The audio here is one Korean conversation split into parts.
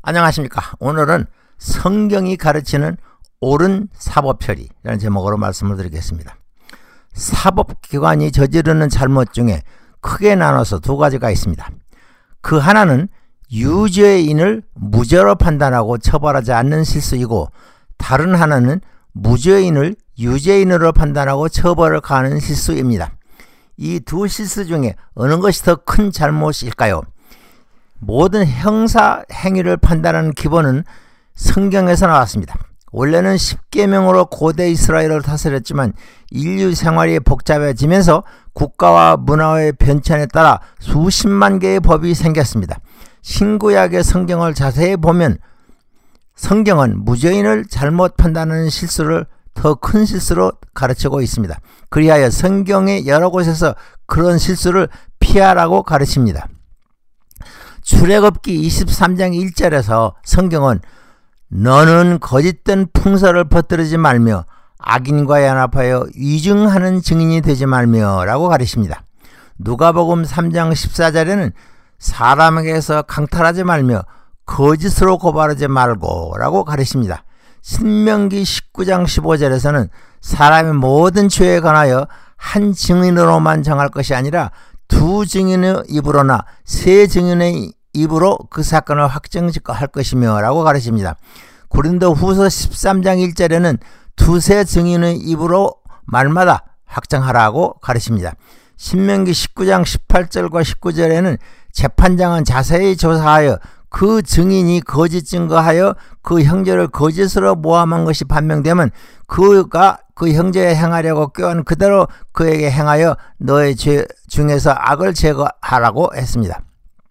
안녕하십니까. 오늘은 성경이 가르치는 옳은 사법처리라는 제목으로 말씀을 드리겠습니다. 사법기관이 저지르는 잘못 중에 크게 나눠서 두 가지가 있습니다. 그 하나는 유죄인을 무죄로 판단하고 처벌하지 않는 실수이고, 다른 하나는 무죄인을 유죄인으로 판단하고 처벌을 가하는 실수입니다. 이 두 실수 중에 어느 것이 더 큰 잘못일까요? 모든 형사 행위를 판단하는 기본은 성경에서 나왔습니다. 원래는 10계명으로 고대 이스라엘을 다스렸지만 인류 생활이 복잡해지면서 국가와 문화의 변천에 따라 수십만 개의 법이 생겼습니다. 신구약의 성경을 자세히 보면 성경은 무죄인을 잘못 판단하는 실수를 더 큰 실수로 가르치고 있습니다. 그리하여 성경의 여러 곳에서 그런 실수를 피하라고 가르칩니다. 출애굽기 23장 1절에서 성경은 너는 거짓된 풍설을 퍼뜨리지 말며 악인과 연합하여 위증하는 증인이 되지 말며 라고 가르칩니다. 누가복음 3장 14절에는 사람에게서 강탈하지 말며 거짓으로 고발하지 말고 라고 가르칩니다. 신명기 19장 15절에서는 사람의 모든 죄에 관하여 한 증인으로만 정할 것이 아니라 두 증인의 입으로나 세 증인의 입으로 그 사건을 확정할 것이며 라고 가르칩니다. 고린도후서 13장 1절에는 두세 증인의 입으로 말마다 확정하라고 가르칩니다. 신명기 19장 18절과 19절에는 재판장은 자세히 조사하여 그 증인이 거짓 증거하여 그 형제를 거짓으로 모함한 것이 판명되면 그가 그 형제에 행하려고 꾀한 그대로 그에게 행하여 너의 죄 중에서 악을 제거하라고 했습니다.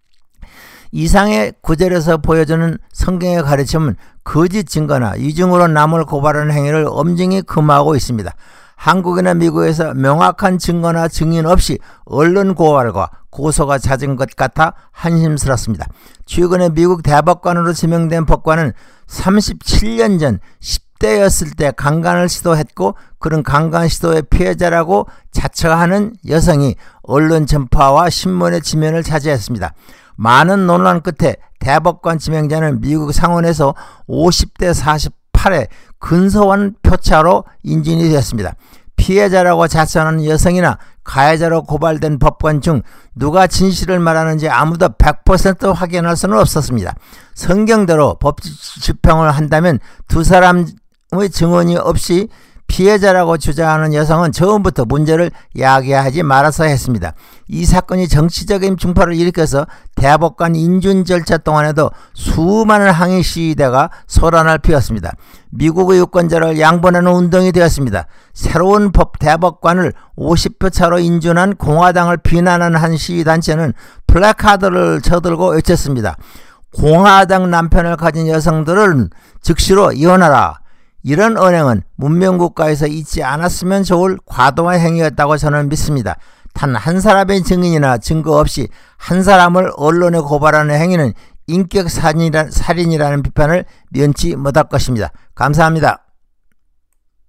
이상의 구절에서 보여주는 성경의 가르침은 거짓 증거나 위증으로 남을 고발하는 행위를 엄중히 금하고 있습니다. 한국이나 미국에서 명확한 증거나 증인 없이 언론 고발과 고소가 잦은 것 같아 한심스럽습니다. 최근에 미국 대법관으로 지명된 법관은 37년 전 10대였을 때 강간을 시도했고 그런 강간 시도의 피해자라고 자처하는 여성이 언론 전파와 신문의 지면을 차지했습니다. 많은 논란 끝에 대법관 지명자는 미국 상원에서 50대 48의 근소한 표차로 인준이 되었습니다. 피해자라고 자처하는 여성이나 가해자로 고발된 법관 중 누가 진실을 말하는지 아무도 100% 확인할 수는 없었습니다. 성경대로 법 집행을 한다면 두 사람의 증언이 없이 피해자라고 주장하는 여성은 처음부터 문제를 야기하지 말아서 했습니다. 이 사건이 정치적인 충파를 일으켜서 대법관 인준 절차 동안에도 수많은 항의 시위대가 소란을 피웠습니다. 미국의 유권자를 양분하는 운동이 되었습니다. 새로운 대법관을 50표 차로 인준한 공화당을 비난하는 한 시위단체는 플래카드를 쳐들고 외쳤습니다. 공화당 남편을 가진 여성들은 즉시로 이혼하라. 이런 언행은 문명국가에서 있지 않았으면 좋을 과도한 행위였다고 저는 믿습니다. 단 한 사람의 증인이나 증거 없이 한 사람을 언론에 고발하는 행위는 인격 살인이라는 비판을 면치 못할 것입니다. 감사합니다.